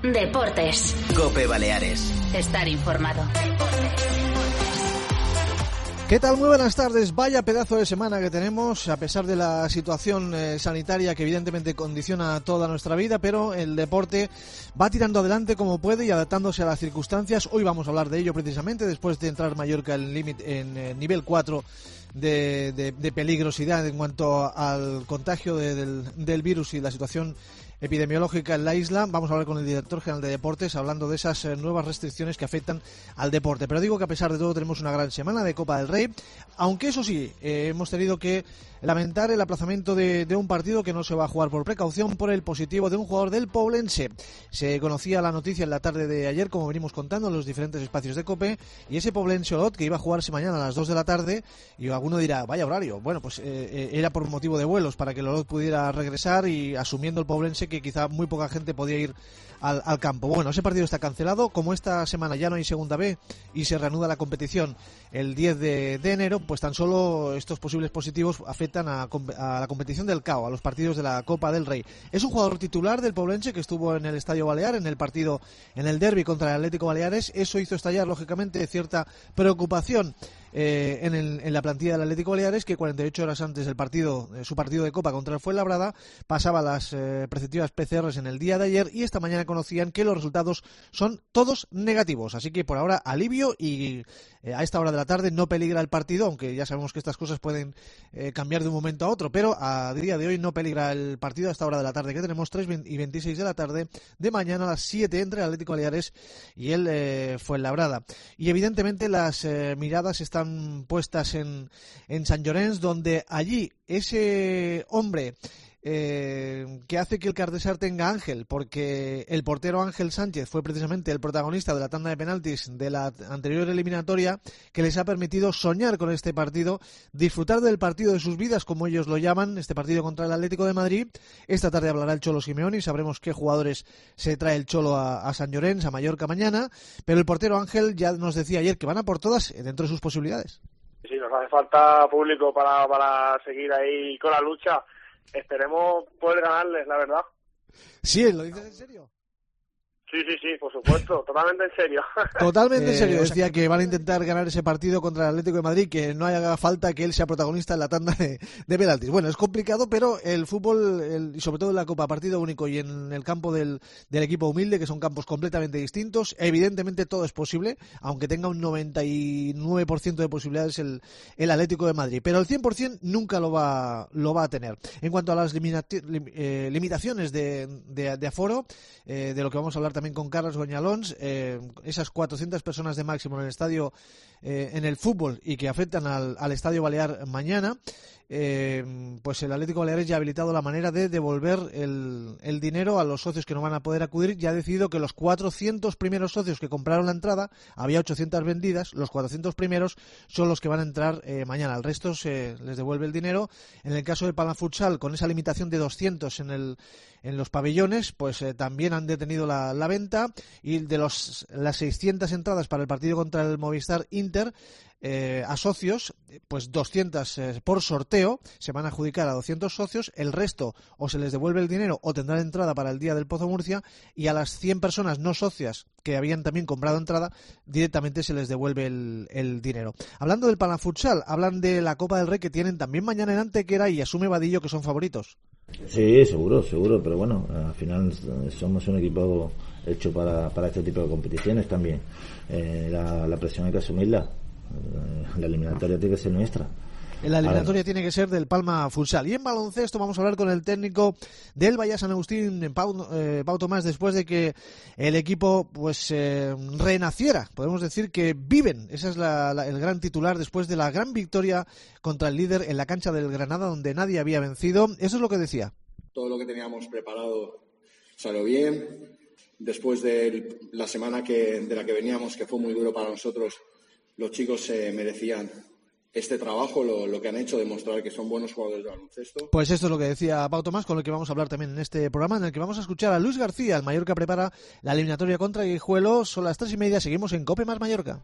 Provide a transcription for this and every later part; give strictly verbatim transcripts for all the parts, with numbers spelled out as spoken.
Deportes. COPE Baleares. Estar informado. ¿Qué tal? Muy buenas tardes. Vaya pedazo de semana que tenemos, a pesar de la situación eh, sanitaria que evidentemente condiciona toda nuestra vida, pero el deporte va tirando adelante como puede y adaptándose a las circunstancias. Hoy vamos a hablar de ello precisamente después de entrar Mallorca en, límite, en eh, nivel cuatro de, de, de peligrosidad en cuanto al contagio de, del, del virus y la situación epidemiológica en la isla. Vamos a hablar con el director general de Deportes hablando de esas eh, nuevas restricciones que afectan al deporte. Pero digo que a pesar de todo tenemos una gran semana de Copa del Rey, aunque eso sí, eh, hemos tenido que lamentar el aplazamiento de, de un partido que no se va a jugar por precaución por el positivo de un jugador del Poblense. Se conocía la noticia en la tarde de ayer, como venimos contando en los diferentes espacios de COPE, y ese Poblense Olot que iba a jugarse mañana a las dos de la tarde, y alguno dirá, vaya horario, bueno, pues eh, era por motivo de vuelos para que el Olot pudiera regresar y asumiendo el Poblense que quizá muy poca gente podía ir al, al campo. Bueno, ese partido está cancelado, como esta semana ya no hay segunda B y se reanuda la competición el diez de enero, pues tan solo estos posibles positivos afectan a, a la competición del C A O, a los partidos de la Copa del Rey. Es un jugador titular del Poblense que estuvo en el Estadio Balear, en el partido, en el derbi contra el Atlético Baleares. Eso hizo estallar, lógicamente, cierta preocupación Eh, en, el, en la plantilla del Atlético Baleares, que cuarenta y ocho horas antes del partido, eh, su partido de Copa contra el Fuenlabrada, pasaba las eh, preceptivas P C Rs en el día de ayer y esta mañana conocían que los resultados son todos negativos. Así que por ahora alivio y eh, a esta hora de la tarde no peligra el partido, aunque ya sabemos que estas cosas pueden eh, cambiar de un momento a otro, pero a día de hoy no peligra el partido a esta hora de la tarde, que tenemos tres y veintiséis de la tarde de mañana a las siete entre el Atlético Baleares y el eh, Fuenlabrada. Y evidentemente las eh, miradas están puestas en, en Sant Llorenç, donde allí ese hombre eh, que hace que el Cardesar tenga Ángel, porque el portero Ángel Sánchez fue precisamente el protagonista de la tanda de penaltis de la anterior eliminatoria, que les ha permitido soñar con este partido, disfrutar del partido de sus vidas, como ellos lo llaman, este partido contra el Atlético de Madrid. Esta tarde hablará el Cholo Simeone y sabremos qué jugadores se trae el Cholo a, a Sant Llorenç, a Mallorca mañana, pero el portero Ángel ya nos decía ayer que van a por todas dentro de sus posibilidades. Sí, nos hace falta público para, para seguir ahí con la lucha. Esperemos poder ganarles, la verdad. Sí, ¿lo dices en serio? Sí, sí, sí, por supuesto, totalmente en serio. Totalmente en serio, eh, decía que van a intentar ganar ese partido contra el Atlético de Madrid, que no haga falta que él sea protagonista en la tanda de, de penaltis. Bueno, es complicado, pero el fútbol, el, y sobre todo en la Copa, partido único y en el campo del, del equipo humilde, que son campos completamente distintos, evidentemente todo es posible, aunque tenga un noventa y nueve por ciento de posibilidades el, el Atlético de Madrid, pero el cien por ciento nunca lo va, lo va a tener. En cuanto a las limita- lim, eh, limitaciones de, de, de aforo, eh, de lo que vamos a hablar también con Carlos Goñalons, eh, esas cuatrocientas personas de máximo en el estadio, eh, en el fútbol, y que afectan al, al Estadio Balear mañana, eh, pues el Atlético Baleares ya ha habilitado la manera de devolver el, el dinero a los socios que no van a poder acudir. Ya ha decidido que los cuatrocientos primeros socios que compraron la entrada, había ochocientas vendidas, los cuatrocientos primeros son los que van a entrar eh, mañana. Al resto se les devuelve el dinero. En el caso del Palafutsal, con esa limitación de doscientos en el en los pabellones, pues eh, también han detenido la, la venta, y de los las seiscientas entradas para el partido contra el Movistar Inter, Eh, a socios, pues doscientas eh, por sorteo, se van a adjudicar a doscientos socios, el resto o se les devuelve el dinero o tendrán entrada para el día del Pozo Murcia, y a las cien personas no socias que habían también comprado entrada, directamente se les devuelve el, el dinero. Hablando del Palafutsal, hablan de la Copa del Rey que tienen también mañana en Antequera, y asume Vadillo que son favoritos. Sí, seguro, seguro, pero bueno, al final somos un equipo hecho para, para este tipo de competiciones también. Eh, la, la presión hay que asumirla. La eliminatoria tiene que ser nuestra. La eliminatoria tiene que ser del Palma Futsal. Y en baloncesto vamos a hablar con el técnico del Bahía San Agustín, Pau, eh, Pau Tomás, después de que el equipo pues eh, renaciera. Podemos decir que viven. Ese es la, la, el gran titular después de la gran victoria contra el líder en la cancha del Granada, donde nadie había vencido. Eso es lo que decía. Todo lo que teníamos preparado salió bien. Después de la semana que, de la que veníamos, que fue muy duro para nosotros, los chicos se eh, merecían este trabajo, lo, lo que han hecho, demostrar que son buenos jugadores de baloncesto. Pues esto es lo que decía Pau Tomás, con el que vamos a hablar también en este programa, en el que vamos a escuchar a Luis García. El Mallorca prepara la eliminatoria contra Guijuelo. Son las tres y media, seguimos en COPE más Mallorca.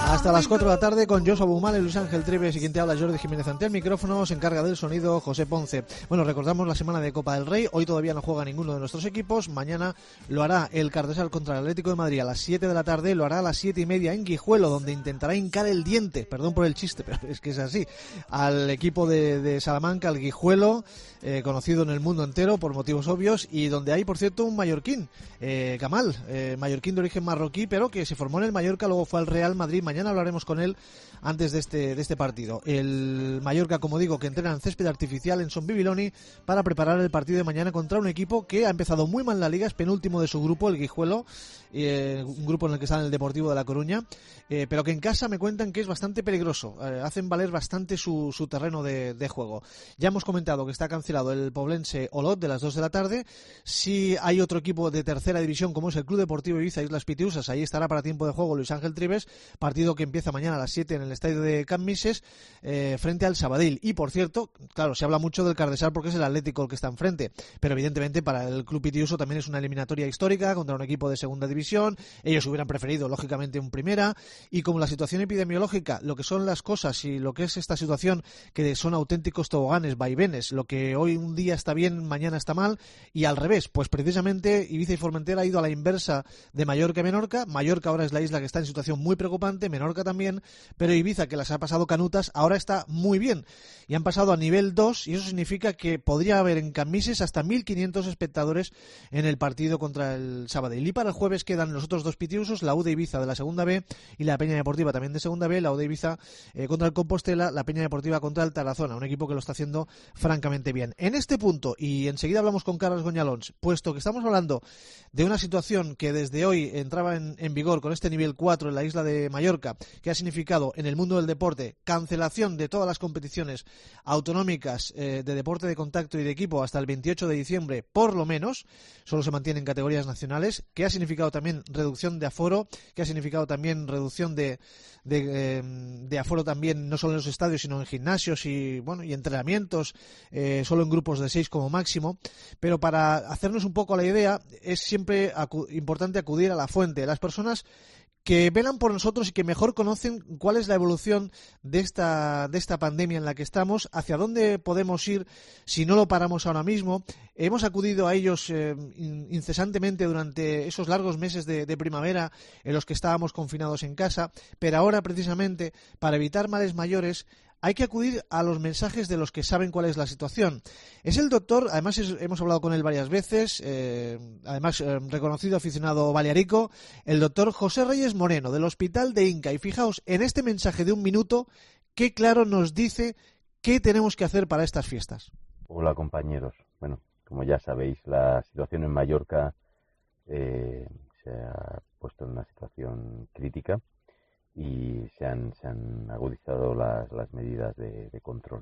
Hasta las cuatro de la tarde con Josu Abumale, Luis Ángel Trives y quien te habla, Jordi Jiménez ante el micrófono. Se encarga del sonido José Ponce. Bueno, recordamos la semana de Copa del Rey. Hoy todavía no juega ninguno de nuestros equipos. Mañana lo hará el Cardesal contra el Atlético de Madrid a las siete de la tarde. Lo hará a las siete y media en Guijuelo, donde intentará hincar el diente, perdón por el chiste, pero es que es así, al equipo de, de Salamanca, al Guijuelo, eh, conocido en el mundo entero por motivos obvios, y donde hay, por cierto, un mallorquín, eh, Kamal, eh, mallorquín de origen marroquí, pero que se formó en el Mallorca, luego fue al Real Madrid. Mañana hablaremos con él antes de este de este partido. El Mallorca, como digo, que entrena en césped artificial en Son Bibiloni para preparar el partido de mañana contra un equipo que ha empezado muy mal la liga, es penúltimo de su grupo, el Guijuelo, eh, un grupo en el que está en el Deportivo de La Coruña, eh, pero que en casa me cuentan que es bastante peligroso, eh, hacen valer bastante su, su terreno de, de juego. Ya hemos comentado que está cancelado el poblense Olot de las dos de la tarde. Si hay otro equipo de tercera división como es el Club Deportivo Ibiza Islas Pitiusas, ahí estará para tiempo de juego Luis Ángel Trives, partido que empieza mañana a las siete en el estadio de Can Mises, eh, frente al Sabadell. Y por cierto, claro, se habla mucho del Cardesal porque es el Atlético el que está enfrente, pero evidentemente para el Club Pitiuso también es una eliminatoria histórica contra un equipo de segunda división. Ellos hubieran preferido lógicamente un primera, y como la situación epidemiológica, lo que son las cosas y lo que es esta situación, que son auténticos toboganes, vaivenes, lo que hoy un día está bien, mañana está mal, y al revés, pues precisamente Ibiza y Formentera ha ido a la inversa de Mallorca y Menorca. Mallorca ahora es la isla que está en situación muy preocupante, Menorca también, pero Ibiza, que las ha pasado canutas, ahora está muy bien y han pasado a nivel dos, y eso significa que podría haber en Can Mises hasta mil quinientos espectadores en el partido contra el Sabadell. Y para el jueves quedan los otros dos pitiusos, la U de Ibiza de la segunda B y la Peña Deportiva también de segunda B, la U de Ibiza eh, contra el Compostela, la Peña Deportiva contra el Tarazona, un equipo que lo está haciendo francamente bien. En este punto, y enseguida hablamos con Carlos Goñalons, puesto que estamos hablando de una situación que desde hoy entraba en, en vigor con este nivel cuatro en la isla de Mallorca, que ha significado en el mundo del deporte cancelación de todas las competiciones autonómicas eh, de deporte de contacto y de equipo hasta el veintiocho de diciembre, por lo menos, solo se mantienen categorías nacionales, que ha significado también reducción de aforo, que ha significado también reducción de, de, eh, de aforo también, no solo en los estadios, sino en gimnasios y bueno y entrenamientos, eh, solo en grupos de seis como máximo. Pero para hacernos un poco a la idea, es siempre acu- importante acudir a la fuente. Las personas que velan por nosotros y que mejor conocen cuál es la evolución de esta de esta pandemia en la que estamos, hacia dónde podemos ir si no lo paramos ahora mismo. Hemos acudido a ellos eh, incesantemente durante esos largos meses de, de primavera en los que estábamos confinados en casa, pero ahora precisamente para evitar males mayores hay que acudir a los mensajes de los que saben cuál es la situación. Es el doctor, además es, hemos hablado con él varias veces, eh, además eh, reconocido aficionado balearico, el doctor José Reyes Moreno, del Hospital de Inca. Y fijaos, en este mensaje de un minuto, qué claro nos dice qué tenemos que hacer para estas fiestas. Hola compañeros. Bueno, como ya sabéis, la situación en Mallorca eh, se ha puesto en una situación crítica y se han, se han agudizado las, las medidas de, de control.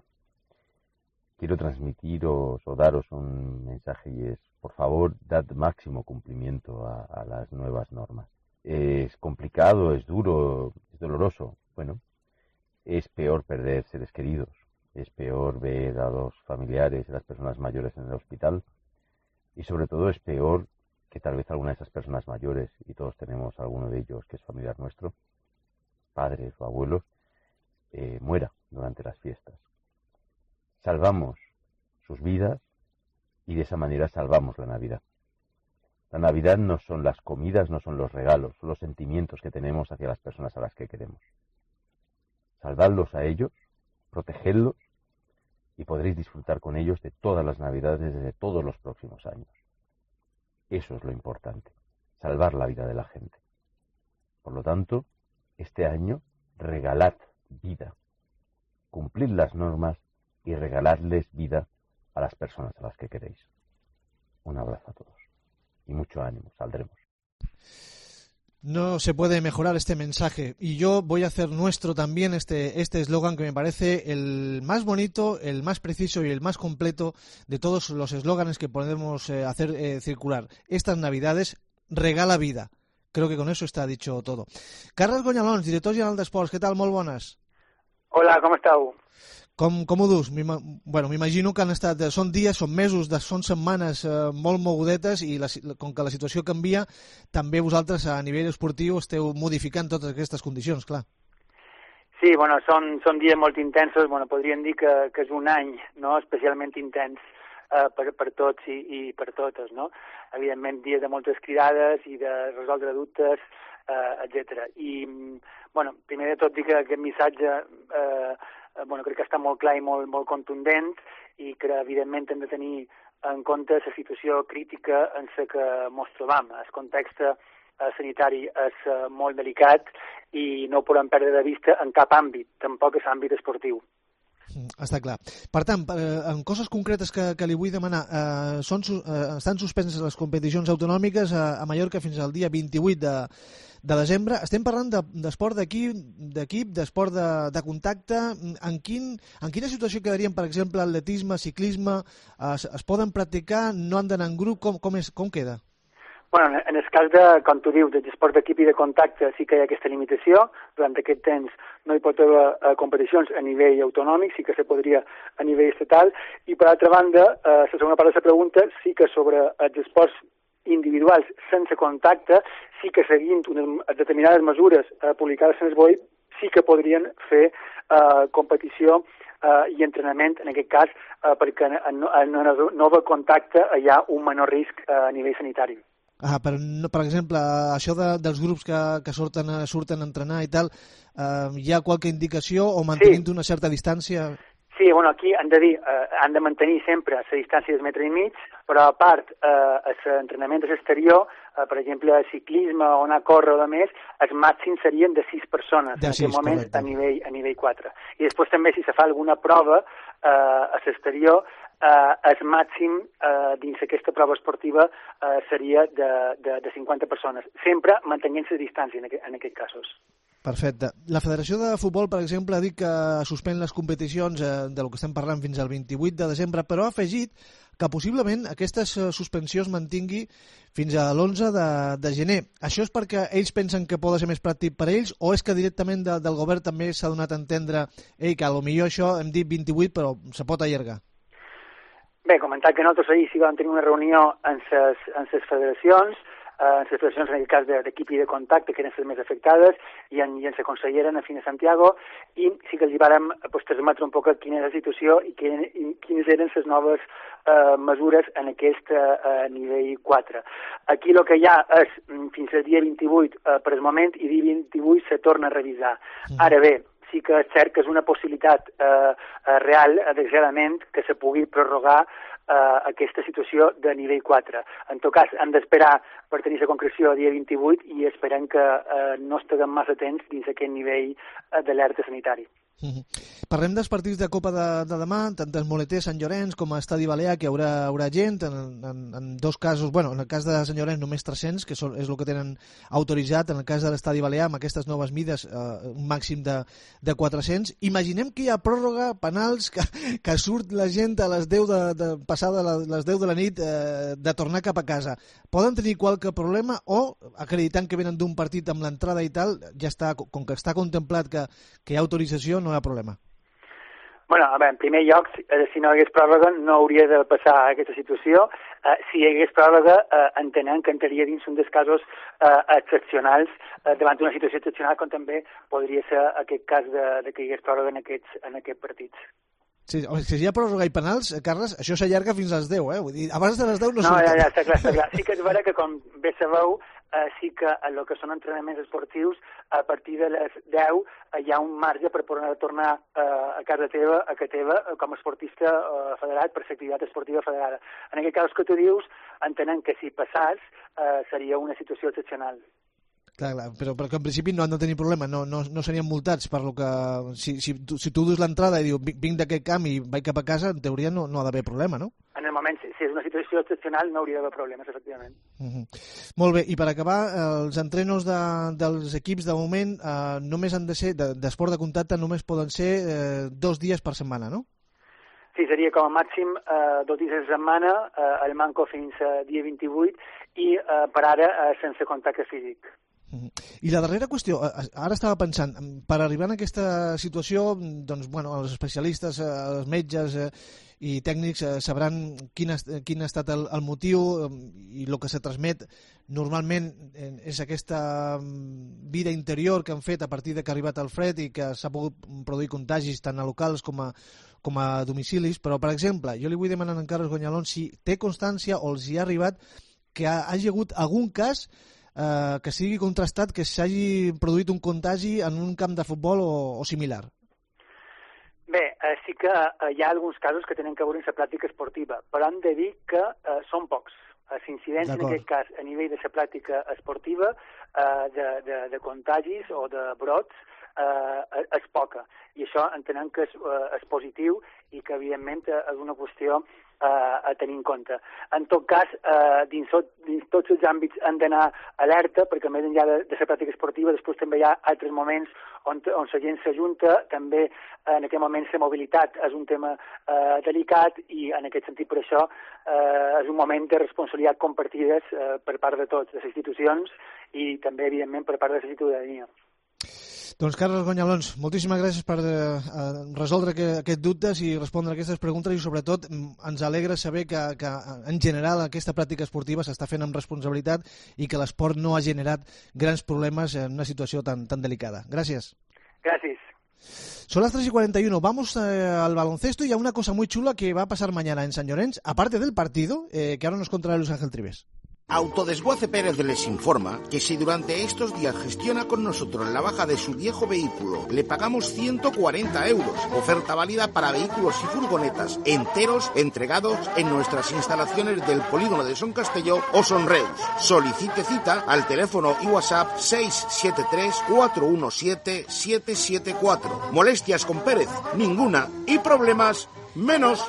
Quiero transmitiros o daros un mensaje, y es, por favor, dad máximo cumplimiento a, a las nuevas normas. Es complicado, es duro, es doloroso. Bueno, es peor perder seres queridos, es peor ver a los familiares, a las personas mayores en el hospital, y sobre todo es peor que tal vez alguna de esas personas mayores, y todos tenemos alguno de ellos que es familiar nuestro, padres o abuelos, eh, muera durante las fiestas. Salvamos sus vidas y de esa manera salvamos la Navidad. La Navidad no son las comidas, no son los regalos, son los sentimientos que tenemos hacia las personas a las que queremos. Salvadlos a ellos, protegedlos y podréis disfrutar con ellos de todas las Navidades de todos los próximos años. Eso es lo importante, salvar la vida de la gente. Por lo tanto, este año regalad vida, cumplid las normas y regaladles vida a las personas a las que queréis. Un abrazo a todos y mucho ánimo, saldremos. No se puede mejorar este mensaje, y yo voy a hacer nuestro también este este eslogan que me parece el más bonito, el más preciso y el más completo de todos los eslóganes que podemos eh, hacer eh, circular. Estas Navidades, regala vida. Creo que con eso está dicho todo. Carles Goñalons, director general d'Esports, què tal? Molt bones. Hola, com esteu? Com, com ho dus? Bueno, m'imagino que han estat, són dies, són mesos, són setmanes eh, molt mogudetes, i la, com que la situació canvia, també vosaltres a nivell esportiu esteu modificant totes aquestes condicions, clar. Sí, bueno, són, són dies molt intensos, bueno, podríem dir que, que és un any, no?, especialment intens eh, per, per tots i, i per totes, no? Evidentment, dies de moltes cridades i de resoldre dubtes, eh, etcètera. I, bueno, primer de tot dir que aquest missatge eh, bueno, crec que està molt clar i molt, molt contundent i que, evidentment, hem de tenir en compte la situació crítica en la que ens trobam. El context eh, sanitari és eh, molt delicat i no ho podem perdre de vista en cap àmbit, tampoc és àmbit esportiu. Està clar. Per tant, en coses concretes que, que li vull demanar, eh, són, eh, estan suspenses les competicions autonòmiques a, a Mallorca fins al dia vint-i-vuit de, de desembre. Estem parlant d'esport d'equip, d'equip, d'esport de, de contacte. En, quin, en quina situació quedarien, per exemple, atletisme, ciclisme? Es, es poden practicar? No han d'anar en grup? Com, com, és, com queda? Bueno, en el cas de, com tu dius, de esport d'equip i de contacte sí que hi ha aquesta limitació. Durant aquest temps no hi pot haver eh, competicions a nivell autonòmic, sí que se podria a nivell estatal. I per altra banda, eh, la segona part de la pregunta, sí que sobre els esports individuals sense contacte, sí que seguint unes determinades mesures eh, publicades en el B O I, sí que podrien fer eh, competició eh, i entrenament, en aquest cas, eh, perquè en, en, en el nou contacte hi ha un menor risc eh, a nivell sanitari. Ah, per, per exemple, això de, dels grups que, que surten, surten a entrenar i tal, eh, hi ha qualque indicació o mantenint sí. una certa distància? Sí, bueno, aquí han de dir, eh, han de mantenir sempre la distància de metre i mig, però a part, eh, l'entrenament de l'exterior, eh, per exemple, ciclisme o anar a córrer o de més, els màxims serien de sis persones de en sis, aquest moment a nivell, a nivell quatre. I després també, si se fa alguna prova eh, a l'exterior, Uh, el màxim uh, dins aquesta prova esportiva uh, seria de, de, de cinquanta persones, sempre mantenint-se a distància en, aqu en aquests casos. Perfecte. La Federació de Futbol, per exemple, ha dit que suspèn les competicions eh, de lo que estem parlant fins al vint-i-vuit de desembre, però ha afegit que possiblement aquesta suspensió es mantingui fins a l'onze de, de gener. Això és perquè ells pensen que pot ser més pràctic per a ells o és que directament de, del govern també s'ha donat a entendre ei, que potser això hem dit vint-i-vuit però se pot allargar? Bé, comentar que nosaltres ahir sí vam tenir una reunió amb les, amb les federacions, eh, amb les federacions en aquest cas d'equip i de contacte, que eren les més afectades, i en, i en la consellera, en Fina Santiago, i sí que els vàrem pues, transmetre un poc quina és la situació i, que, i quines eren les noves eh, mesures en aquest eh, nivell quatre. Aquí el que hi ha és, fins al dia vint-i-vuit eh, per el moment, i dia vint-i-vuit se torna a revisar. Ara bé, sí que és cert que és una possibilitat eh, real, desgraciadament, que se pugui prorrogar eh, aquesta situació de nivell quatre. En tot cas, hem d'esperar per tenir la concreció el dia vint-i-vuit i esperem que eh, no estiguem massa temps dins aquest nivell eh, d'alerta sanitari. Mm-hmm. Parlem dels partits de Copa de, de demà, tant el Moleter Sant Llorenç com a Estadi Balear, que hi haurà, haurà gent, en, en, en dos casos, bueno, en el cas de Sant Llorenç només tres-cents, que són, és el que tenen autoritzat, en el cas de l'Estadi Balear, amb aquestes noves mides, eh, un màxim de, de quatre-cents. Imaginem que hi ha pròrroga, penals, que, que surt la gent a les deu de, de passada les deu de la nit eh, de tornar cap a casa. Poden tenir qualque problema o, acreditant que venen d'un partit amb l'entrada i tal, ja està, com que està contemplat que, que hi ha autorització, no hi ha problema. Bueno, a veure, en primer lloc, si no hi hagués pròrroga no hauria de passar aquesta situació. Eh, si hi hagués pròrroga, eh, entenem que entraria dins un dels casos eh, excepcionals, eh, davant d'una situació excepcional, com també podria ser aquest cas de, de que hi hagués pròrroga en aquests, en aquests partits. Sí, si hi ha pròrroga i penals, Carles, això s'allarga fins a les deu, eh? Vull dir, abans de les deu no, no surt. No, ja, ja, està clar, està clar. Sí que és vera que, com bé sabeu, eh, sí que en el que són entrenaments esportius, a partir de les deu eh, hi ha un marge per poder tornar eh, a casa teva, a casa teva, eh, com a esportista eh, federat, per l'activitat esportiva federada. En aquest cas que tu dius, entenem que si passàs eh, seria una situació excepcional. Clar, clar, però, però que en principi no han de tenir problema, no, no, no serien multats per lo que... Si, si, tu, si tu dus l'entrada i dius vinc d'aquest camp i vaig cap a casa, en teoria no, no ha d'haver problema, no? En el moment, si, si és una situació excepcional, no hauria d'haver problemes, efectivament. Uh-huh. Molt bé, i per acabar, els entrenos de, dels equips de moment eh, només han de ser, d'esport de contacte, només poden ser eh, dos dies per setmana, no? Sí, seria com a màxim eh, dos dies a la setmana, eh, el manco fins a dia vint-i-vuit, i eh, per ara eh, sense contacte físic. I la darrera qüestió, ara estava pensant, per arribar a aquesta situació, doncs, bueno, els especialistes, els metges eh, i tècnics eh, sabran quin ha, quin ha estat el, el motiu eh, i el que se transmet normalment eh, és aquesta vida interior que han fet a partir de que ha arribat el fred i que s'ha pogut produir contagis tant a locals com a, com a domicilis, però, per exemple, jo li vull demanar a en Carles Gonyalón si té constància o els hi ha arribat que ha, hagi hagut algun cas eh, que sigui contrastat, que s'hagi produït un contagi en un camp de futbol o, o similar. Bé, eh, sí que eh, hi ha alguns casos que tenen que veure amb la pràctica esportiva, però hem de dir que eh, són pocs. Eh, L'incidència en aquest cas a nivell de la pràctica esportiva eh, de, de, de contagis o de brots eh, és poca. I això entenem que és, eh, és positiu i que, evidentment, és una qüestió eh, a tenir en compte. En tot cas, eh, dins, tot, dins tots els àmbits han d'anar alerta, perquè més enllà de, de la pràctica esportiva, després també hi ha altres moments on, on la gent s'ajunta, també en aquest moment la mobilitat és un tema eh, delicat i en aquest sentit per això eh, és un moment de responsabilitat compartides eh, per part de tots, de les institucions i també, evidentment, per part de la ciutadania. Doncs Carles Gonyalons, moltíssimes gràcies per eh, resoldre que, aquests dubtes i respondre a aquestes preguntes i sobretot ens alegra saber que, que en general aquesta pràctica esportiva s'està fent amb responsabilitat i que l'esport no ha generat grans problemes en una situació tan, tan delicada. Gràcies. Gracias. Son las tres y cuarenta y uno. Vamos eh, al baloncesto y a una cosa muy chula que va a pasar mañana en Sant Llorenç, aparte del partido, eh, que ahora nos contará Luis Ángel Trives. Autodesguace Pérez les informa que si durante estos días gestiona con nosotros la baja de su viejo vehículo, le pagamos ciento cuarenta euros. Oferta válida para vehículos y furgonetas enteros entregados en nuestras instalaciones del polígono de Son Castelló o Son Reus. Solicite cita al teléfono y WhatsApp seis siete tres, cuatro uno siete, siete siete cuatro. Molestias con Pérez, ninguna. Y problemas, menos.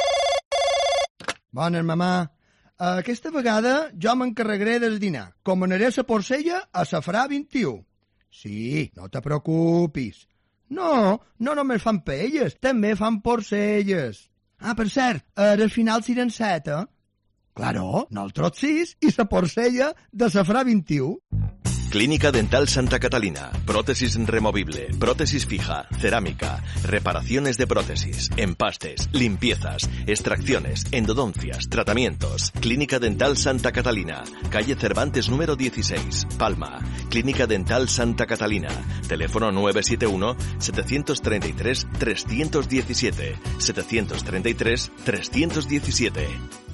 Bones, mamà. Aquesta vegada jo m'encarregaré del dinar. Com anaré a la Porcella a Safrà vint-i-u. Sí, no te preocupis. No, no només fan paelles, també fan porcelles. Ah, per cert, ara al final seran set, eh? Claro, nosaltres sis i la Porcella de Safrà vint-i-u. Clínica Dental Santa Catalina. Prótesis removible, prótesis fija, cerámica, reparaciones de prótesis, empastes, limpiezas, extracciones, endodoncias, tratamientos. Clínica Dental Santa Catalina. Calle Cervantes número dieciséis, Palma. Clínica Dental Santa Catalina. Teléfono nueve siete uno, siete tres tres, tres uno siete. siete tres tres, tres uno siete.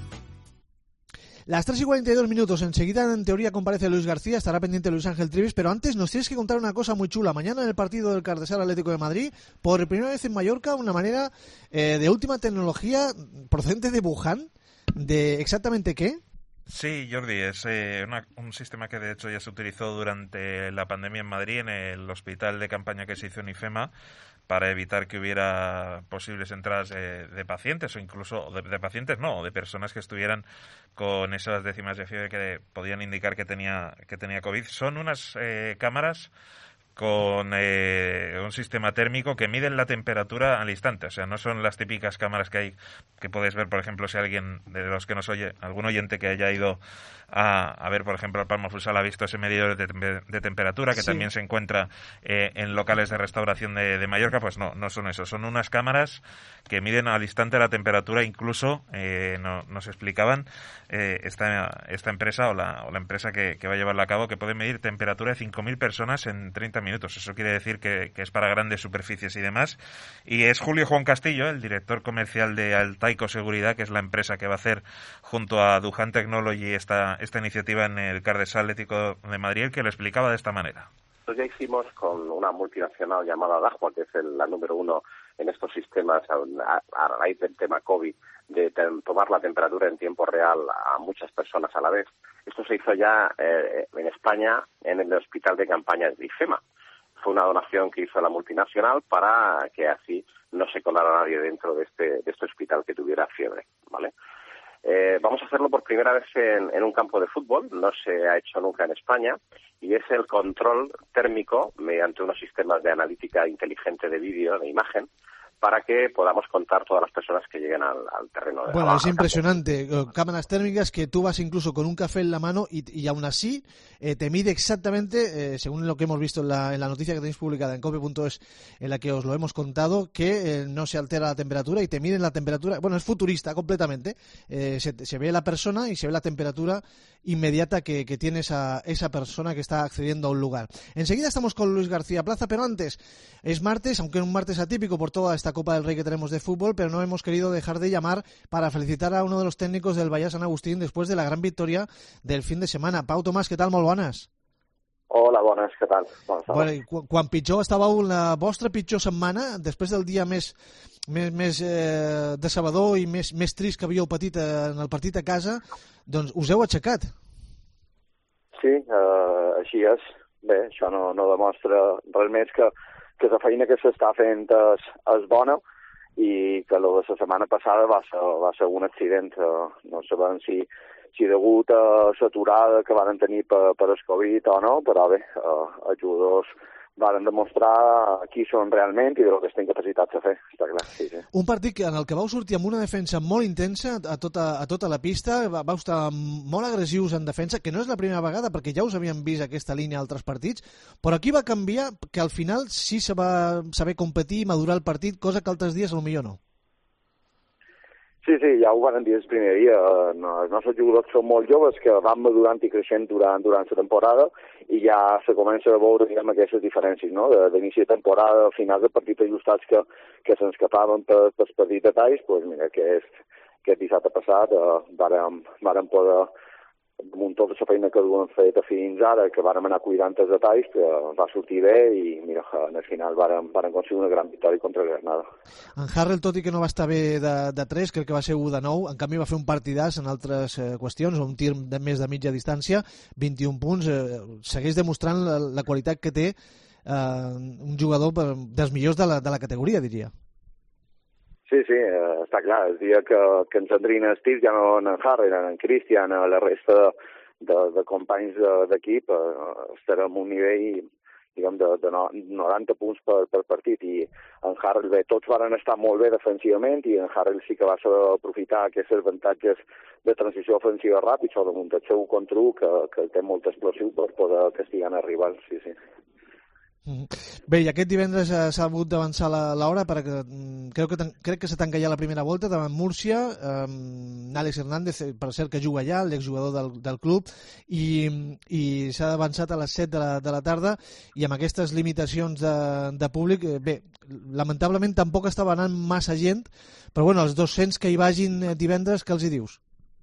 Las tres y cuarenta y dos minutos, enseguida en teoría comparece Luis García, estará pendiente Luis Ángel Trives, pero antes nos tienes que contar una cosa muy chula. Mañana en el partido del Cardesal Atlético de Madrid, por primera vez en Mallorca, una manera eh, de última tecnología procedente de Wuhan, ¿de exactamente qué? Sí, Jordi, es eh, una, un sistema que de hecho ya se utilizó durante la pandemia en Madrid, en el hospital de campaña que se hizo en IFEMA, para evitar que hubiera posibles entradas de, de pacientes o incluso de, de pacientes no, de personas que estuvieran con esas décimas de fiebre que podían indicar que tenía que tenía COVID. Son unas eh, cámaras con eh, un sistema térmico que miden la temperatura al instante. O sea, no son las típicas cámaras que hay, que puedes ver, por ejemplo, si alguien de los que nos oye, algún oyente que haya ido a, a ver, por ejemplo, al Palma Futsal ha visto ese medidor de, de temperatura que sí. También se encuentra eh, en locales de restauración de, de Mallorca. Pues no, no son eso. Son unas cámaras que miden al instante la temperatura. Incluso eh, no, nos explicaban eh, esta, esta empresa o la, o la empresa que, que va a llevarla a cabo, que puede medir temperatura de cinco mil personas en treinta minutos. Eso quiere decir que, que es para grandes superficies y demás. Y es Julio Juan Castillo, el director comercial de Altaico Seguridad, que es la empresa que va a hacer junto a Duhan Technology esta, esta iniciativa en el Cardesal Atlético de Madrid, el que lo explicaba de esta manera. Pues ya hicimos con una multinacional llamada Dahua, que es el, la número uno en estos sistemas a, a raíz del tema COVID, de te, tomar la temperatura en tiempo real a muchas personas a la vez. Esto se hizo ya eh, en España en el hospital de campaña de IFEMA. Fue una donación que hizo la multinacional para que así no se colara nadie dentro de este, de este hospital que tuviera fiebre, ¿vale? Eh, vamos a hacerlo por primera vez en, en un campo de fútbol, no se ha hecho nunca en España, y es el control térmico mediante unos sistemas de analítica inteligente de vídeo, de imagen, para que podamos contar todas las personas que lleguen al, al terreno de Bueno, al, es al impresionante. Campo. Cámaras térmicas que tú vas incluso con un café en la mano y, y aún así eh, te mide exactamente, eh, según lo que hemos visto en la, en la noticia que tenéis publicada en cope punto es, en la que os lo hemos contado, que eh, no se altera la temperatura y te miden la temperatura. Bueno, es futurista completamente. Eh, se, se ve la persona y se ve la temperatura inmediata que, que tiene esa, esa persona que está accediendo a un lugar. Enseguida estamos con Luis García Plaza, pero antes es martes, aunque es un martes atípico por toda esta Copa del Rey que tenemos de fútbol, pero no hemos querido dejar de llamar para felicitar a uno de los técnicos del Vallès Sant Agustín después de la gran victòria del fin de setmana. Pau Tomàs, què tal? Molt bones. Hola, bones, què tal? Bueno, quan, quan pitjor estàveu en la vostra pitjor setmana, després del dia més, més, més eh, decebedor i més, més trist que havíeu patit en el partit a casa, doncs us heu aixecat. Sí, eh, així és. Bé, això no, no demostra res més que, que la feina que s'està fent és, és bona i que la de la setmana passada va ser, va ser un accident. No sabem si, si degut a l'aturada que van tenir per, per el Covid o no, però bé, els jugadors van demostrar qui són realment i del que estem capacitats a fer, està clar. Sí, sí. Un partit en el que vau sortir amb una defensa molt intensa a tota, a tota la pista, vau estar molt agressius en defensa, que no és la primera vegada, perquè ja us havíem vist aquesta línia a altres partits, però aquí va canviar que al final sí se va saber competir i madurar el partit, cosa que altres dies potser no. Sí, sí, ja ho van dir el primer dia. Els nostres jugadors són molt joves que van madurant i creixent durant, durant la temporada i ja se comença a veure, diguem, aquestes diferències, no? D'inici de temporada, al final de partits ajustats que, que s'escapaven per, per petits detalls, doncs pues mira, aquest, aquest dissabte passat eh, vàrem, vàrem poder, amb tota la feina que duem fet fins ara, que vàrem anar cuidant els detalls, que va sortir bé i mira, en el final vàrem, vàrem aconseguir una gran victòria contra Granada. En Harrell, tot i que no va estar bé de, de tres, crec que va ser u de nou, en canvi va fer un partidàs en altres eh, qüestions, un tir de més de mitja distància, vint-i-un punts, eh, segueix demostrant la, la qualitat que té eh, un jugador dels millors de la, de la categoria, diria. Sí, sí, eh, està clar, el dia que, que ens entrin els tirs ja no en Harry, en Cristian, la resta de, de, de companys d'equip, eh, estarem a un nivell, diguem, de, de noranta punts per, per partit, i en Harry, bé, tots van estar molt bé defensivament, i en Harry sí que va saber aprofitar aquests avantatges de transició ofensiva ràpid, sobre un seu contra un que, que té molt explosiu per poder castigar en arribar, sí, sí. Bé, i aquest divendres s'ha hagut d'avançar l'hora perquè crec que, crec que se tanca ja la primera volta davant Múrcia, um, Àlex Hernández, per cert que juga allà, l'exjugador del, del club, i, i s'ha avançat a les set de la, de la tarda, i amb aquestes limitacions de, de públic, bé, lamentablement tampoc estava anant massa gent, però bueno, els dos-cents que hi vagin divendres, què els hi dius?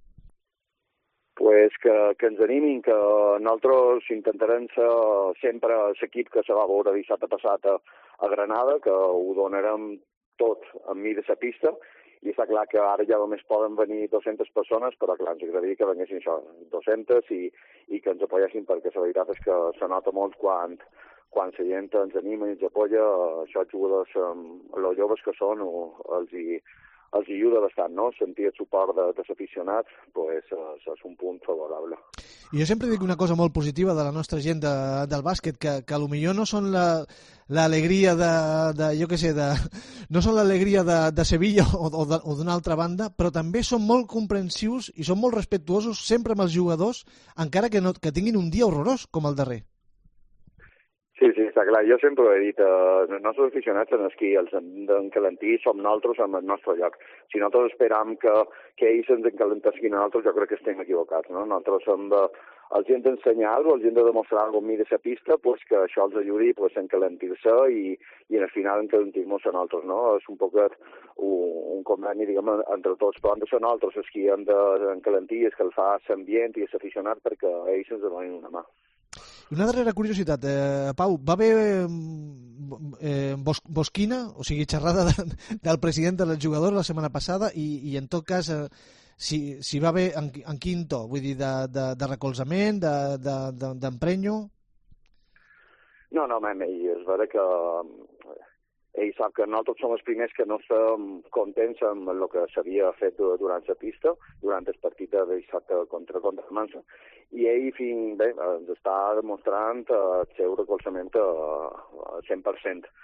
Pues que, que ens animin, que nosaltres intentarem ser sempre l'equip que se va veure dissabte passat a, a Granada, que ho donarem tot en mi de la pista, i està clar que ara ja només poden venir dues-centes persones, però clar, ens agradaria que venguessin això, dues-centes, i, i que ens apoyessin, perquè la veritat és que se nota molt quan, quan la gent ens anima i ens apoya, això els jugadors, els joves que són, o els hi els ajuda bastant, no? Sentir el suport de, dels aficionats, pues, és, és un punt favorable. I jo sempre dic una cosa molt positiva de la nostra gent de, del bàsquet, que, que potser no són la, l'alegria de, de, jo què sé, de, no són l'alegria de, de Sevilla o, o, de, o d'una altra banda, però també són molt comprensius i són molt respectuosos sempre amb els jugadors, encara que, no, que tinguin un dia horrorós com el darrer. Sí, sí, està clar. Jo sempre ho he dit, eh, els nostres aficionats en esquí, els encalentí, som nosaltres amb el nostre lloc. Si nosaltres esperam que, que ells ens encalentessin a nosaltres, jo crec que estem equivocats, no? Nosaltres hem de, els hem d'ensenyar alguna cosa, els hem de demostrar alguna cosa mi de la pista, pues, que això els ajudi pues, a encalentir-se i, i al final encalentir-nos a nosaltres, no? És un poquet un, un conveni, diguem, entre tots, però han de ser nosaltres els que hem d'encalentir, escalfar l'ambient i els aficionats perquè ells ens donin una mà. Una darrera curiositat, eh, Pau, va haver eh, bos, bosquina, o sigui, xerrada de, del president dels jugadors la setmana passada i, i en tot cas, eh, si, si va haver en, en quin to, vull dir, de, de, de recolzament, d'emprenyo? De, de, no, no, mem, és vera que ell sap que nosaltres som els primers que no estem contents amb el que s'havia fet durant la pista, durant el partit de dissabte contra, contra Mansa. I ell fin, bé, ens està demostrant el seu recolzament al cent per cent.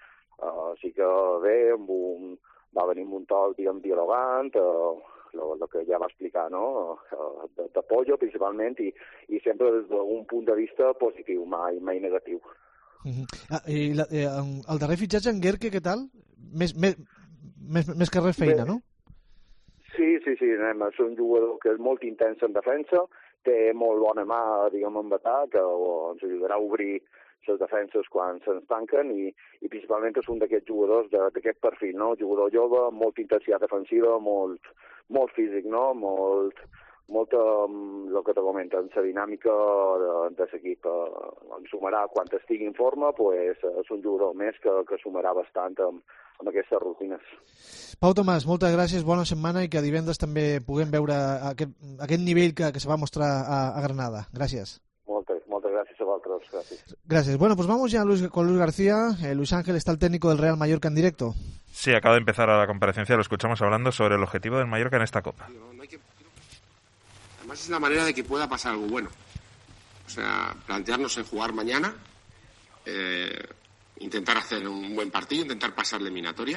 Uh, sí que bé, amb un, va venir amb un to, diguem, dialogant, uh, el que ja va explicar, no? Uh, de, de pollo, principalment, i, i sempre des d'un punt de vista positiu, mai, mai negatiu. Uh-huh. Ah, i la, eh, el darrer fitxatge, en Guerque, què tal? Més, més, més, més que res feina, bé, no? Sí, sí, sí, anem, és un jugador que és molt intens en defensa, té molt bona mà, diguem, en atac, que ens ajudarà a obrir les defenses quan se'ns tanquen i, i principalment és un d'aquests jugadors d'aquest perfil, no? Jugador jove, molta intensitat defensiva, molt, molt físic, no? Molt, molta, el que te comenten, la dinàmica de, de l'equip eh, en sumarà quan estigui en forma, pues, és un jugador més que, que sumarà bastant amb, amb aquestes rutines. Pau Tomàs, moltes gràcies, bona setmana i que divendres també puguem veure aquest, aquest nivell que, que se va mostrar a, a Granada. Gràcies. Moltes, moltes gràcies a vosaltres. Gracias. Gracias. Bueno, pues vamos ya Luis, con Luis García. Eh, Luis Ángel, está el técnico del Real Mallorca en directo. Sí, acaba de empezar la comparecencia, lo escuchamos hablando sobre el objetivo del Mallorca en esta Copa. No, no hay que... Además es la manera de que pueda pasar algo bueno. O sea, plantearnos en jugar mañana, eh, intentar hacer un buen partido, intentar pasar la eliminatoria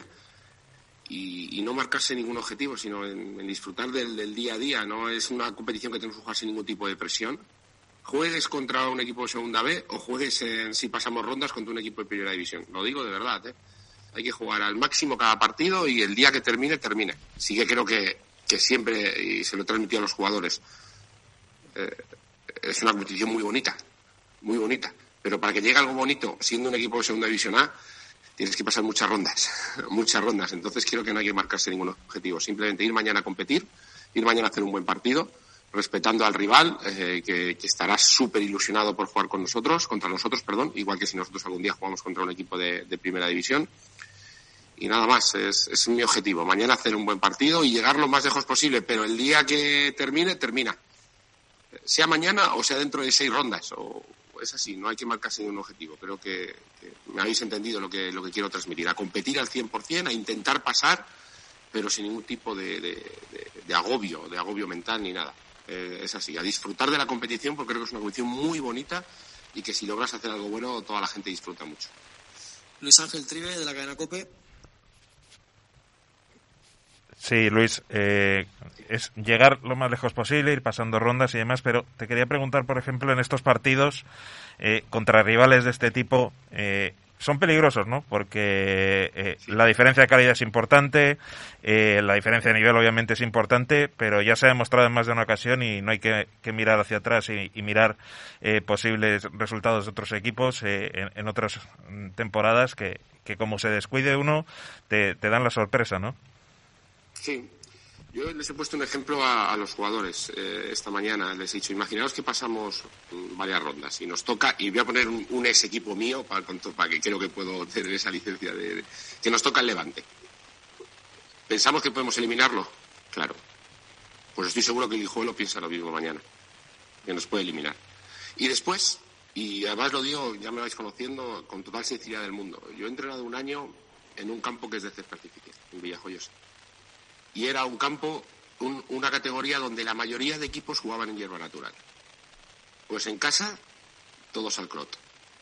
y, y no marcarse ningún objetivo, sino en, en disfrutar del, del día a día. No es una competición que tenemos que jugar sin ningún tipo de presión. Juegues contra un equipo de segunda B o juegues, en, si pasamos rondas, contra un equipo de primera división. Lo digo de verdad, ¿eh? Hay que jugar al máximo cada partido y el día que termine, termine. Sí que creo que, que siempre, y se lo he transmitido a los jugadores, eh, es una competición muy bonita, muy bonita. Pero para que llegue algo bonito, siendo un equipo de segunda división A, tienes que pasar muchas rondas, muchas rondas. Entonces creo que no hay que marcarse ningún objetivo. Simplemente ir mañana a competir, ir mañana a hacer un buen partido, respetando al rival, eh, que, que estará súper ilusionado por jugar con nosotros, contra nosotros, perdón, igual que si nosotros algún día jugamos contra un equipo de, de primera división. Y nada más, es, es mi objetivo, mañana hacer un buen partido y llegar lo más lejos posible, pero el día que termine, termina. Sea mañana o sea dentro de seis rondas, o es así, no hay que marcarse ningún objetivo. Creo que, que me habéis entendido lo que, lo que quiero transmitir, a competir al cien por ciento, a intentar pasar, pero sin ningún tipo de, de, de, de agobio, de agobio mental ni nada. Eh, es así, a disfrutar de la competición porque creo que es una competición muy bonita y que si logras hacer algo bueno toda la gente disfruta mucho. Luis Ángel Tribe de la cadena COPE. Sí, Luis, eh, es llegar lo más lejos posible, ir pasando rondas y demás, pero te quería preguntar, por ejemplo, en estos partidos eh, contra rivales de este tipo, eh, son peligrosos, ¿no? Porque eh, la diferencia de calidad es importante, eh, la diferencia de nivel obviamente es importante, pero ya se ha demostrado en más de una ocasión y no hay que, que mirar hacia atrás y, y mirar eh, posibles resultados de otros equipos eh, en, en otras temporadas que, que como se descuide uno te, te dan la sorpresa, ¿no? Sí. Yo les he puesto un ejemplo a, a los jugadores eh, esta mañana. Les he dicho, imaginaos que pasamos mm, varias rondas y nos toca, y voy a poner un, un ex equipo mío para, para que creo que puedo tener esa licencia de, de que nos toca el Levante. ¿Pensamos que podemos eliminarlo? Claro. Pues estoy seguro que el Guijuelo piensa lo mismo mañana, que nos puede eliminar. Y después, y además lo digo, ya me vais conociendo con total sinceridad del mundo, yo he entrenado un año en un campo que es de césped artificial, en Villajoyosa. Y era un campo, un, una categoría donde la mayoría de equipos jugaban en hierba natural. Pues en casa, todos al clot.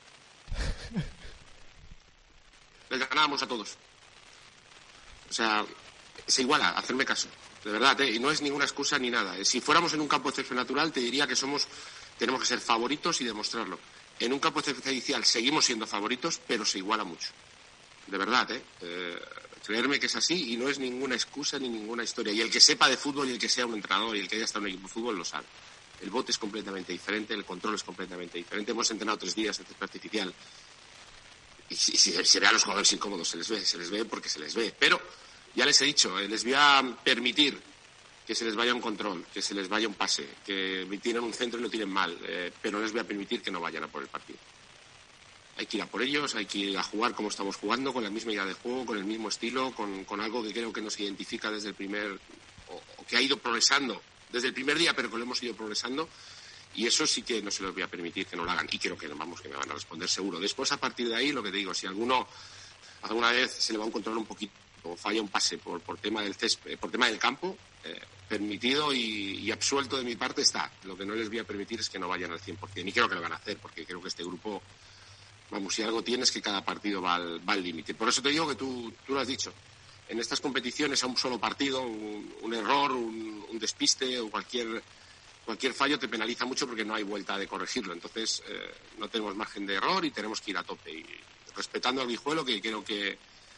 Les ganábamos a todos. O sea, se iguala, hacerme caso. De verdad, ¿eh? Y no es ninguna excusa ni nada. Si fuéramos en un campo de césped natural, te diría que somos, tenemos que ser favoritos y demostrarlo. En un campo de césped artificial seguimos siendo favoritos, pero se iguala mucho. De verdad, ¿eh? eh Creerme que es así y no es ninguna excusa ni ninguna historia. Y el que sepa de fútbol y el que sea un entrenador y el que haya estado en un equipo de fútbol lo sabe. El bote es completamente diferente, el control es completamente diferente. Hemos entrenado tres días en césped artificial y si, si se ve a los jugadores incómodos, se les ve, se les ve porque se les ve. Pero ya les he dicho, eh, les voy a permitir que se les vaya un control, que se les vaya un pase, que tienen un centro y lo tiren mal, eh, pero no les voy a permitir que no vayan a por el partido. Hay que ir a por ellos, hay que ir a jugar como estamos jugando, con la misma idea de juego, con el mismo estilo, con, con algo que creo que nos identifica desde el primer, o, o que ha ido progresando desde el primer día, pero que lo hemos ido progresando, y eso sí que no se los voy a permitir que no lo hagan, y creo que vamos, que me van a responder seguro. Después, a partir de ahí, lo que te digo, si alguno alguna vez se le va a encontrar un poquito, o falla un pase por, por tema del césped, por tema del campo, eh, permitido y, y absuelto de mi parte está. Lo que no les voy a permitir es que no vayan al cien por ciento, y creo que lo van a hacer, porque creo que este grupo Vamos, si algo tienes que cada partido va al va al límite. Por eso te digo que tú, tú lo has dicho. En estas competiciones a un solo partido, un, un error, un, un despiste o cualquier, cualquier fallo te penaliza mucho porque no hay vuelta de corregirlo. Entonces eh, no tenemos margen de error y tenemos que ir a tope. Y respetando al Guijuelo, que creo que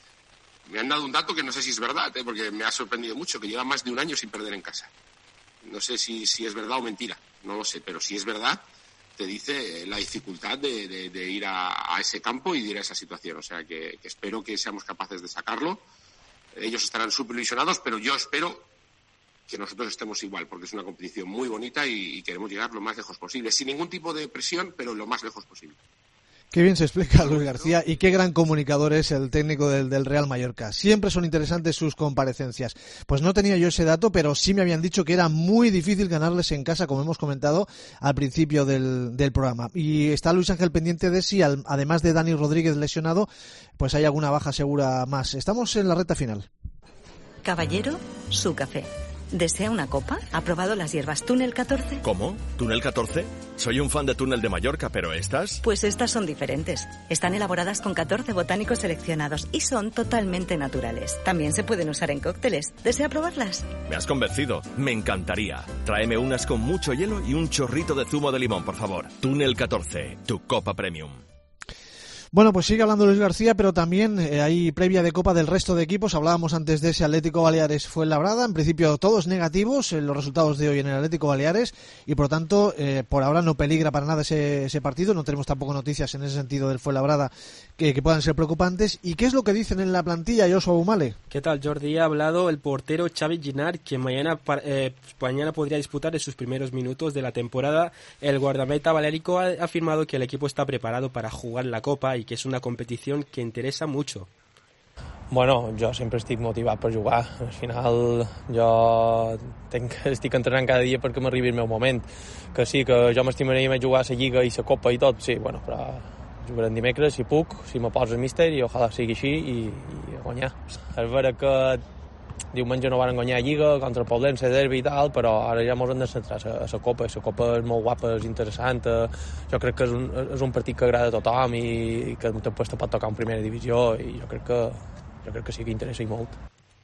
me han dado un dato que no sé si es verdad, ¿eh? Porque me ha sorprendido mucho, que lleva más de un año sin perder en casa. No sé si, si es verdad o mentira, no lo sé, pero si es verdad, te dice la dificultad de, de, de ir a, a ese campo y de ir a esa situación. O sea que, que espero que seamos capaces de sacarlo. Ellos estarán súper ilusionados, pero yo espero que nosotros estemos igual, porque es una competición muy bonita y, y queremos llegar lo más lejos posible, sin ningún tipo de presión, pero lo más lejos posible. Qué bien se explica Luis García y qué gran comunicador es el técnico del, del Real Mallorca. Siempre son interesantes sus comparecencias. Pues no tenía yo ese dato, pero sí me habían dicho que era muy difícil ganarles en casa, como hemos comentado al principio del, del programa. Y está Luis Ángel pendiente de si, al, además de Dani Rodríguez lesionado, pues hay alguna baja segura más. Estamos en la recta final. Caballero, su café. ¿Desea una copa? ¿Ha probado las hierbas Túnel catorce? ¿Cómo? ¿Túnel catorce? Soy un fan de Túnel de Mallorca, pero ¿estas? Pues estas son diferentes. Están elaboradas con catorce botánicos seleccionados y son totalmente naturales. También se pueden usar en cócteles. ¿Desea probarlas? Me has convencido. Me encantaría. Tráeme unas con mucho hielo y un chorrito de zumo de limón, por favor. Túnel catorce, tu copa premium. Bueno, pues sigue hablando Luis García, pero también eh, hay previa de Copa del resto de equipos. Hablábamos antes de ese Atlético Baleares Fuenlabrada. En principio todos negativos en los resultados de hoy en el Atlético Baleares y por lo tanto eh, por ahora no peligra para nada ese, ese partido. No tenemos tampoco noticias en ese sentido del Fuenlabrada que, que puedan ser preocupantes. ¿Y qué es lo que dicen en la plantilla, Joshua Umale? ¿Qué tal, Jordi? Ha hablado el portero Xavi Ginard, que mañana, eh, mañana podría disputar de sus primeros minutos de la temporada. El guardameta balearico ha afirmado que el equipo está preparado para jugar la Copa y que es una competición que interesa mucho. Bueno, jo sempre estic motivat per jugar. Al final jo tenc, estic entrenant cada dia perquè m'arribi el meu moment. Que sí, que jo m'estimaria més jugar a la Lliga i la Copa i tot, sí, bueno, però jugarem dimecres si puc, si me posa el míster i ojalà sigui així i, i guanyar. És vera que diumenge no van guanyar a Lliga contra el Poblense, derbi i tal, però ara ja mos hem de centrar a la Copa. La Copa és molt guapa, és interessant. Jo crec que és un, és un partit que agrada a tothom i, i que després te pot tocar en primera divisió i jo crec que, jo crec que sí que interessa i molt.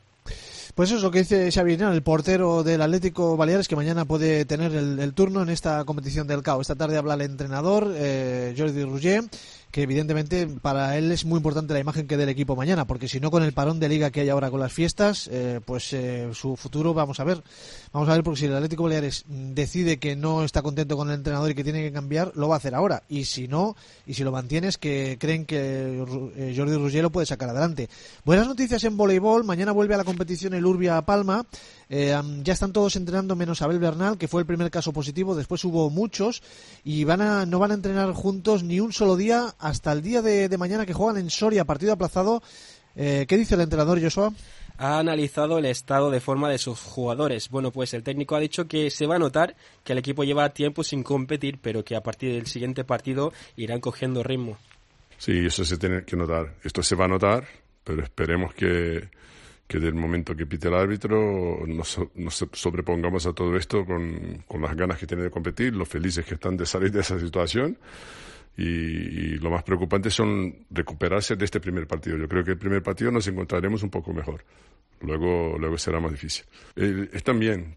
Pues eso es lo que dice Xavi Ginard, el portero del Atlético Baleares, que mañana puede tener el, el turno en esta competición del C A O. Esta tarde habla el entrenador, eh, Jordi Roger, que evidentemente para él es muy importante la imagen que dé el equipo mañana, porque si no, con el parón de liga que hay ahora con las fiestas, eh, pues eh, su futuro vamos a ver. Vamos a ver, porque si el Atlético Baleares decide que no está contento con el entrenador y que tiene que cambiar, lo va a hacer ahora. Y si no, y si lo mantienes, que creen que eh, Jordi Roger lo puede sacar adelante. Buenas noticias en voleibol. Mañana vuelve a la competición el Urbia Palma. Eh, ya están todos entrenando menos Abel Bernal, que fue el primer caso positivo. Después hubo muchos y van a no van a entrenar juntos ni un solo día hasta el día de, de mañana, que juegan en Soria, partido aplazado. Eh, ¿Qué dice el entrenador, Joshua? Ha analizado el estado de forma de sus jugadores. Bueno, pues el técnico ha dicho que se va a notar que el equipo lleva tiempo sin competir, pero que a partir del siguiente partido irán cogiendo ritmo. Sí, eso se tiene que notar. Esto se va a notar, pero esperemos que, que del momento que pite el árbitro nos, nos sobrepongamos a todo esto con, con las ganas que tienen de competir, los felices que están de salir de esa situación. Y, y lo más preocupante son recuperarse de este primer partido. Yo creo que el primer partido nos encontraremos un poco mejor. Luego, luego será más difícil. Eh, están bien,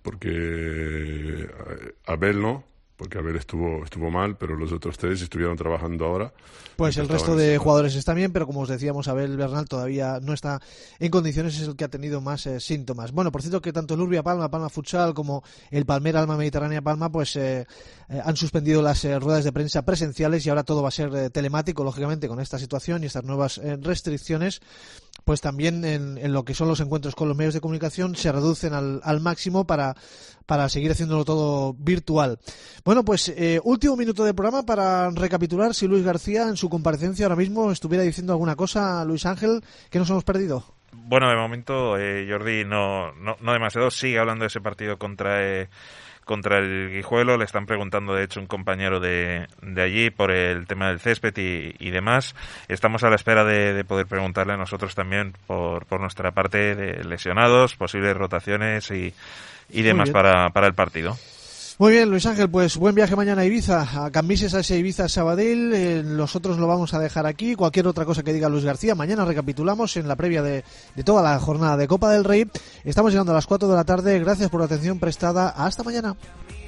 porque Abel no, porque Abel estuvo estuvo mal, pero los otros tres estuvieron trabajando ahora. Pues el resto de jugadores están bien, pero como os decíamos, Abel Bernal todavía no está en condiciones, es el que ha tenido más eh, síntomas. Bueno, por cierto que tanto el Urbia Palma, Palma Futsal, como el Palmera Alma Mediterránea Palma, pues eh, eh, han suspendido las eh, ruedas de prensa presenciales y ahora todo va a ser eh, telemático, lógicamente, con esta situación y estas nuevas eh, restricciones. Pues también en, en lo que son los encuentros con los medios de comunicación se reducen al, al máximo para, para seguir haciéndolo todo virtual. Bueno, pues eh, último minuto del programa para recapitular si Luis García en su comparecencia ahora mismo estuviera diciendo alguna cosa a Luis Ángel que nos hemos perdido. Bueno, de momento eh, Jordi no, no, no demasiado, sigue hablando de ese partido contra... Eh, contra el Guijuelo. Le están preguntando, de hecho, un compañero de, de allí por el tema del césped y, y demás. Estamos a la espera de, de poder preguntarle a nosotros también por, por nuestra parte de lesionados, posibles rotaciones y, y demás para, para el partido. Muy bien, Luis Ángel, pues buen viaje mañana a Ibiza, a Cambises a ese Ibiza Sabadell, eh, nosotros lo vamos a dejar aquí, cualquier otra cosa que diga Luis García, mañana recapitulamos en la previa de, de toda la jornada de Copa del Rey, estamos llegando a las cuatro de la tarde, gracias por la atención prestada, hasta mañana.